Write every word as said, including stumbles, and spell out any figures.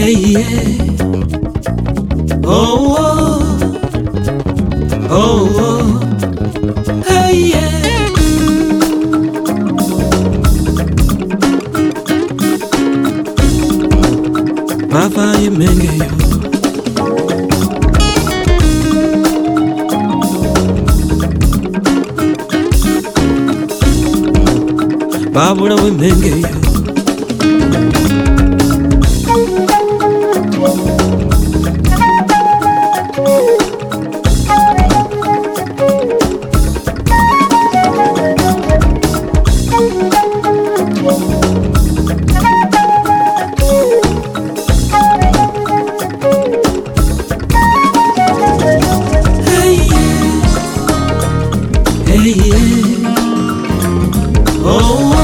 Hey, yeah. Oh, oh, oh, oh. Hey, yeah. Papa, you make it. Babura we menge yo. Hey yeah, hey yeah. Oh.